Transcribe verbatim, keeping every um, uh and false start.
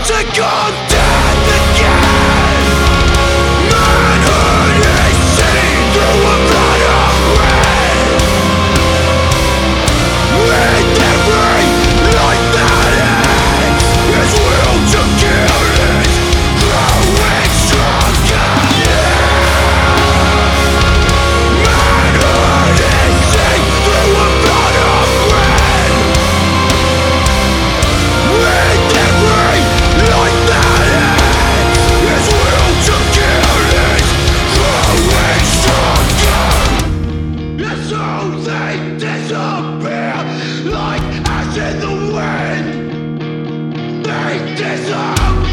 Take on death again. Manhood is seen through a blood of red. With every life that ends, his will to kill is growing stronger. Manhood is seen through a blood of red. With every life that ends, his will to kill is growing stronger. And so they disappear like ash in the wind. They disappear.